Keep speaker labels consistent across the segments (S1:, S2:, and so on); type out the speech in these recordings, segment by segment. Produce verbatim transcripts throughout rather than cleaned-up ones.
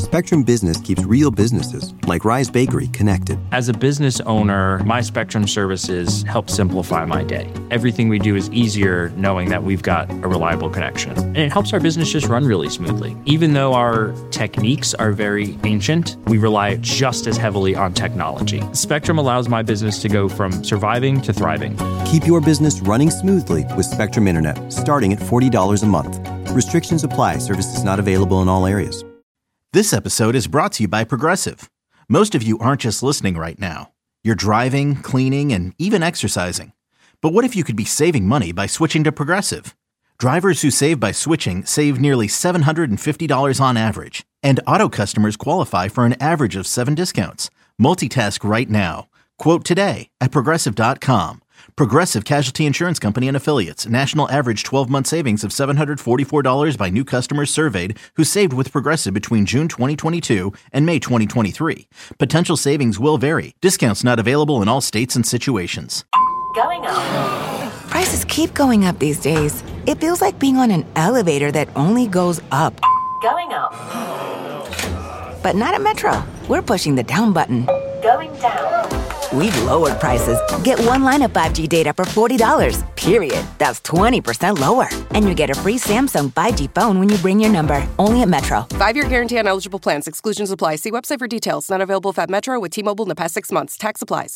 S1: Spectrum Business keeps real businesses, like Rise Bakery, connected.
S2: As a business owner, my Spectrum services help simplify my day. Everything we do is easier knowing that we've got a reliable connection. And it helps our business just run really smoothly. Even though our techniques are very ancient, we rely just as heavily on technology. Spectrum allows my business to go from surviving to thriving.
S1: Keep your business running smoothly with Spectrum Internet, starting at forty dollars a month. Restrictions apply. Services not available in all areas.
S3: This episode is brought to you by Progressive. Most of you aren't just listening right now. You're driving, cleaning, and even exercising. But what if you could be saving money by switching to Progressive? Drivers who save by switching save nearly seven hundred fifty dollars on average. And auto customers qualify for an average of seven discounts. Multitask right now. Quote today at Progressive dot com. Progressive Casualty Insurance Company and Affiliates. National average twelve-month savings of seven hundred forty-four dollars by new customers surveyed who saved with Progressive between June twenty twenty-two and May twenty twenty-three. Potential savings will vary. Discounts not available in all states and situations.
S4: Going up.
S5: Prices keep going up these days. It feels like being on an elevator that only goes up.
S4: Going up.
S5: But not at Metro. We're pushing the down button.
S4: Going down.
S5: We've lowered prices. Get one line of five G data for forty dollars, period. That's twenty percent lower. And you get a free Samsung five G phone when you bring your number. Only at Metro.
S6: Five-year guarantee on eligible plans. Exclusions apply. See website for details. Not available if at Metro with T-Mobile in the past six months. Tax applies.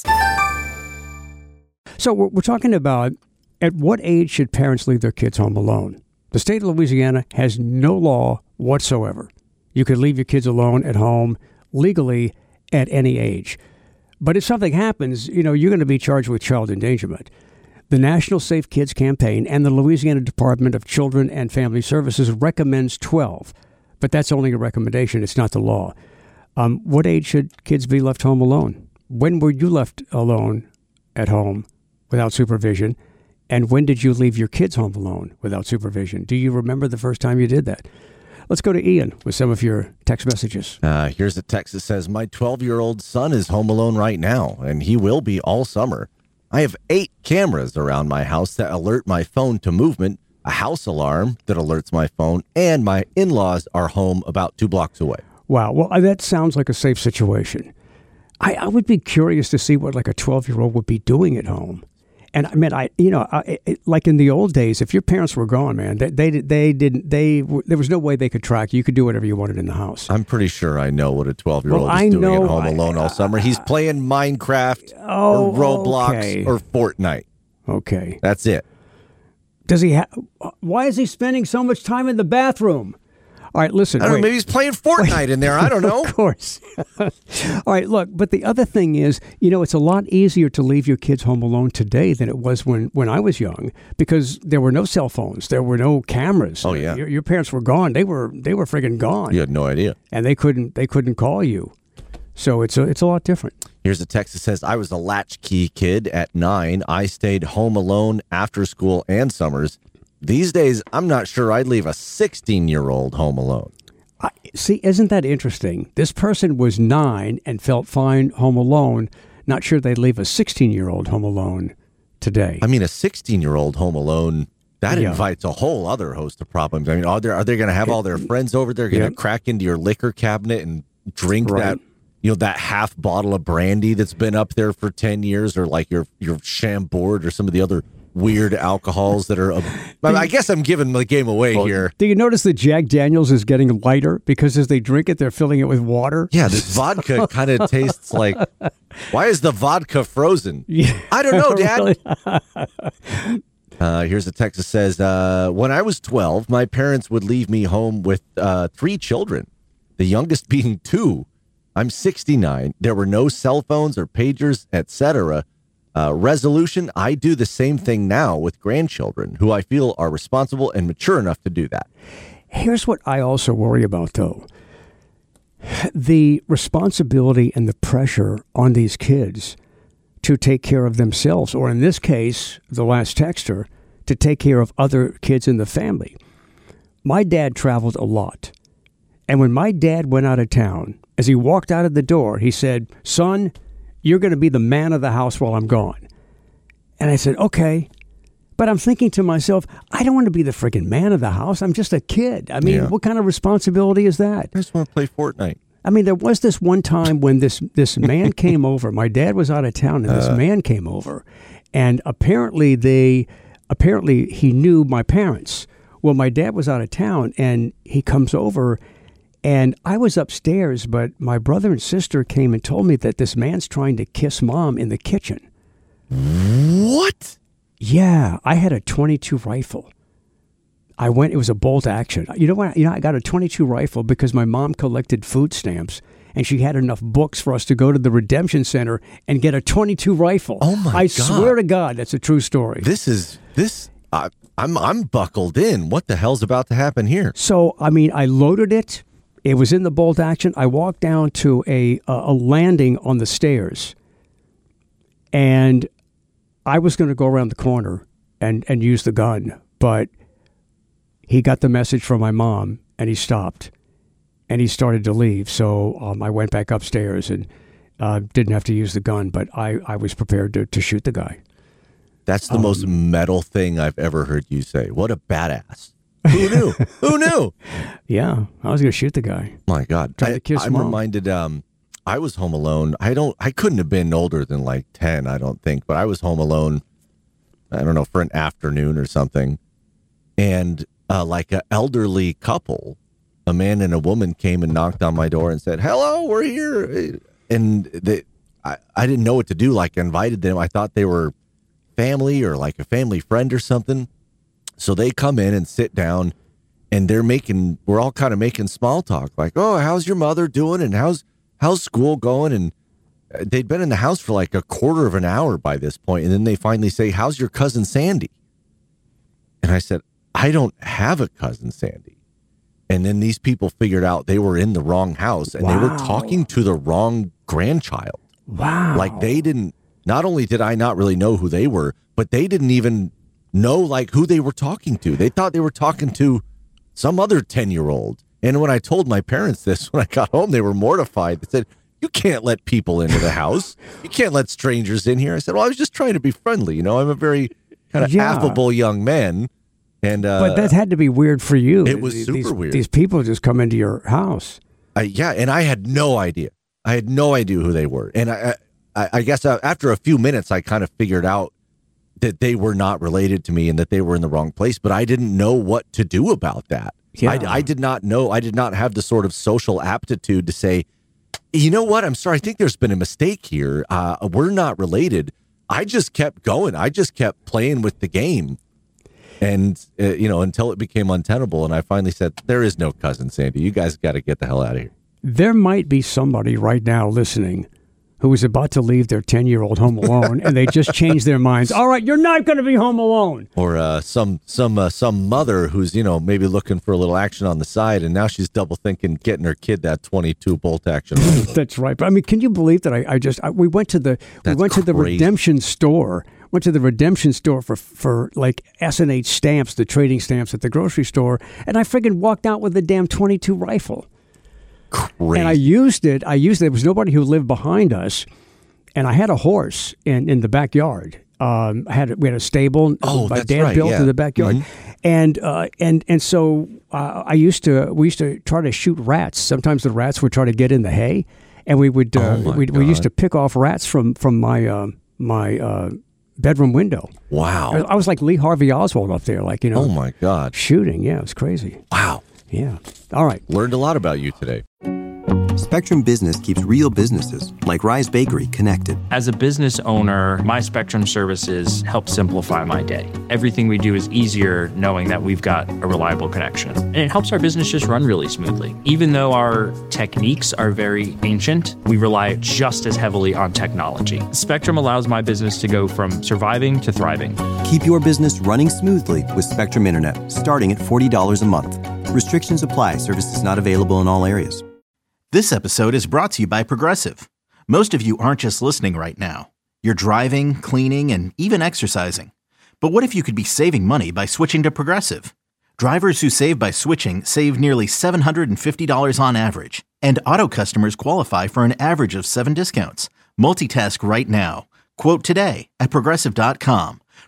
S7: So we're, we're talking about at what age should parents leave their kids home alone? The state of Louisiana has no law whatsoever. You can leave your kids alone at home legally at any age. But if something happens, you know, you're going to be charged with child endangerment. The National Safe Kids Campaign and the Louisiana Department of Children and Family Services recommends twelve. But that's only a recommendation. It's not the law. Um, what age should kids be left home alone? When were you left alone at home without supervision? And when did you leave your kids home alone without supervision? Do you remember the first time you did that? Let's go to Ian with some of your text messages.
S8: Uh, here's a text that says, my twelve-year-old son is home alone right now, and he will be all summer. I have eight cameras around my house that alert my phone to movement, a house alarm that alerts my phone, and my in-laws are home about two blocks away.
S7: Wow. Well, that sounds like a safe situation. I, I would be curious to see what like a twelve-year-old would be doing at home. And I mean, I you know, I, it, like in the old days, if your parents were gone, man, they they, they didn't they there was no way they could track you. You could do whatever you wanted in the house.
S8: I'm pretty sure I know what a twelve-year-old
S7: well,
S8: is
S7: I
S8: doing
S7: know,
S8: at home alone
S7: I,
S8: all summer. He's playing Minecraft
S7: oh,
S8: or Roblox
S7: okay.
S8: or Fortnite.
S7: Okay,
S8: that's it.
S7: Does he? Ha- Why is he spending so much time in the bathroom? All right, listen.
S8: I don't
S7: wait.
S8: know, maybe he's playing Fortnite wait. in there. I don't know.
S7: Of course. All right, look, but the other thing is, you know, it's a lot easier to leave your kids home alone today than it was when, when I was young because there were no cell phones. There were no cameras.
S8: Oh, yeah.
S7: Your, your parents were gone. They were they were friggin' gone.
S8: You had no idea.
S7: And they couldn't they couldn't call you. So it's a, it's a lot different.
S8: Here's a text that says, I was a latchkey kid at nine. I stayed home alone after school and summers. These days, I'm not sure I'd leave a sixteen-year-old home alone.
S7: I, see, isn't that interesting? This person was nine and felt fine home alone. Not sure they'd leave a sixteen-year-old home alone today.
S8: I mean, a sixteen-year-old home alone, that
S7: yeah.
S8: invites a whole other host of problems. I mean, are they, are they going to have all their friends over? They're going to
S7: yeah.
S8: crack into your liquor cabinet and drink
S7: right.
S8: that, you know, that half bottle of brandy that's been up there for ten years, or like your, your Chambord or some of the other weird alcohols that are, uh, I guess I'm giving the game away well, here.
S7: Do you notice that Jack Daniels is getting lighter because as they drink it, they're filling it with water?
S8: Yeah, this vodka kind of tastes like, why is the vodka frozen?
S7: Yeah,
S8: I don't know, Dad.
S7: Really?
S8: uh, here's a text that says, uh, when I was twelve, my parents would leave me home with uh, three children, the youngest being two. I'm sixty-nine. There were no cell phones or pagers, et cetera. Uh, resolution, I do the same thing now with grandchildren who I feel are responsible and mature enough to do that.
S7: Here's what I also worry about, though. The responsibility and the pressure on these kids to take care of themselves, or in this case, the last texter, to take care of other kids in the family. My dad traveled a lot. And when my dad went out of town, as he walked out of the door, he said, son, you're going to be the man of the house while I'm gone. And I said, okay. But I'm thinking to myself, I don't want to be the freaking man of the house. I'm just a kid. I mean,
S8: Yeah.
S7: what kind of responsibility is that?
S8: I just want to play Fortnite.
S7: I mean, there was this one time when this this man came over. My dad was out of town, and this
S8: Uh.
S7: man came over, and apparently they, apparently he knew my parents. Well, my dad was out of town, and he comes over, and I was upstairs, but my brother and sister came and told me that this man's trying to kiss mom in the kitchen.
S8: What?
S7: Yeah, I had a twenty-two rifle. I went, it was a bolt action. You know what? You know, I got a twenty-two rifle because my mom collected food stamps and she had enough books for us to go to the Redemption Center and get a twenty-two rifle.
S8: Oh my
S7: I
S8: God.
S7: swear to God, that's a true story.
S8: This is, this, uh, I'm, I'm buckled in. What the hell's about to happen here?
S7: So, I mean, I loaded it. It was in the bolt action. I walked down to a, a, a landing on the stairs and I was going to go around the corner and, and use the gun, but he got the message from my mom and he stopped and he started to leave. So um, I went back upstairs and uh, didn't have to use the gun, but I, I was prepared to, to shoot the guy.
S8: That's the
S7: Um,
S8: most metal thing I've ever heard you say. What a badass. Who knew? Who knew?
S7: Yeah, I was going to shoot the guy.
S8: My God.
S7: Tried
S8: I,
S7: to kiss
S8: I'm
S7: mom.
S8: reminded, um, I was home alone. I don't, I couldn't have been older than like ten, I don't think, but I was home alone, I don't know, for an afternoon or something. And uh, like an elderly couple, a man and a woman came and knocked on my door and said, hello, we're here. And they, I, I didn't know what to do. Like, I invited them. I thought they were family or like a family friend or something. So they come in and sit down and they're making, we're all kind of making small talk. Like, oh, how's your mother doing? And how's, how's school going? And they'd been in the house for like a quarter of an hour by this point. And then they finally say, how's your cousin Sandy? And I said, I don't have a cousin Sandy. And then these people figured out they were in the wrong house and they were
S7: Wow.
S8: talking to the wrong grandchild.
S7: Wow.
S8: Like they didn't, not only did I not really know who they were, but they didn't even know like who they were talking to. They thought they were talking to some other ten year old. And when I told my parents this, when I got home, they were mortified. They said, you can't let people into the house. You can't let strangers in here. I said, well, I was just trying to be friendly. You know, I'm a very kind of
S7: Yeah.
S8: affable young man. And, uh,
S7: But that had to be weird for you.
S8: It was
S7: These-
S8: super
S7: these,
S8: weird.
S7: These people just come into your house.
S8: I, yeah, and I had no idea. I had no idea who they were. And I, I, I guess uh, after a few minutes, I kind of figured out that they were not related to me and that they were in the wrong place. But I didn't know what to do about that.
S7: Yeah.
S8: I, I did not know. I did not have the sort of social aptitude to say, you know what? I'm sorry. I think there's been a mistake here. Uh, we're not related. I just kept going. I just kept playing with the game. And, uh, you know, until it became untenable. And I finally said, there is no cousin Sandy. You guys got to get the hell out of here.
S7: There might be somebody right now listening who is about to leave their ten-year-old home alone, and they just changed their minds. All right, you're not going to be home alone.
S8: Or uh, some some uh, some mother who's, you know, maybe looking for a little action on the side, and now she's double thinking getting her kid that twenty-two bolt action.
S7: That's right. But I mean, can you believe that I, I just I, we went to the
S8: That's
S7: we went to the
S8: crazy.
S7: redemption store. Went to the redemption store for for like S and H stamps, the trading stamps at the grocery store, and I friggin' walked out with the damn twenty-two rifle.
S8: Crazy.
S7: And I used it. I used it. There was nobody who lived behind us, and I had a horse in, in the backyard. Um, I had we had a stable.
S8: Oh,
S7: my
S8: that's
S7: dad
S8: right,
S7: built
S8: yeah.
S7: in the backyard,
S8: Mhm.
S7: and uh, and and so uh, I used to we used to try to shoot rats. Sometimes the rats would try to get in the hay, and we would uh,
S8: Oh, my
S7: we we used to
S8: God.
S7: pick off rats from from my uh, my uh, bedroom window. I,
S8: Wow.
S7: I was like Lee Harvey Oswald up there, like you know,
S8: Oh, my God.
S7: shooting. Yeah, it was crazy.
S8: Wow.
S7: Yeah. All right.
S8: Learned a lot about you today.
S1: Spectrum Business keeps real businesses, like Rise Bakery, connected.
S2: As a business owner, my Spectrum services help simplify my day. Everything we do is easier knowing that we've got a reliable connection. And it helps our business just run really smoothly. Even though our techniques are very ancient, we rely just as heavily on technology. Spectrum allows my business to go from surviving to thriving.
S1: Keep your business running smoothly with Spectrum Internet, starting at forty dollars a month. Restrictions apply. Services not available in all areas.
S3: This episode is brought to you by Progressive. Most of you aren't just listening right now. You're driving, cleaning, and even exercising. But what if you could be saving money by switching to Progressive? Drivers who save by switching save nearly seven hundred fifty dollars on average. And auto customers qualify for an average of seven discounts. Multitask right now. Quote today at Progressive dot com.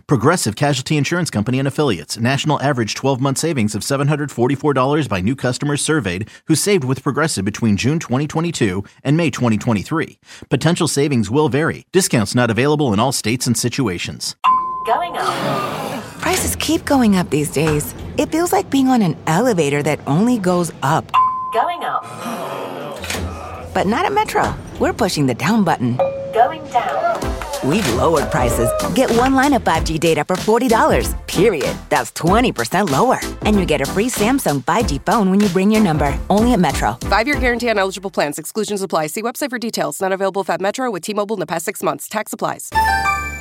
S3: Progressive Casualty Insurance Company and Affiliates. National average twelve-month savings of seven hundred forty-four dollars by new customers surveyed who saved with Progressive between June twenty twenty-two and May twenty twenty-three. Potential savings will vary. Discounts not available in all states and situations.
S4: Going up.
S5: Prices keep going up these days. It feels like being on an elevator that only goes up.
S4: Going up.
S5: But not at Metro. We're pushing the down button.
S4: Going down.
S5: We've lowered prices. Get one line of five G data for forty dollars, period. That's twenty percent lower. And you get a free Samsung five G phone when you bring your number. Only at Metro.
S6: Five-year guarantee on eligible plans. Exclusions apply. See website for details. Not available if at Metro with T-Mobile in the past six months. Tax applies.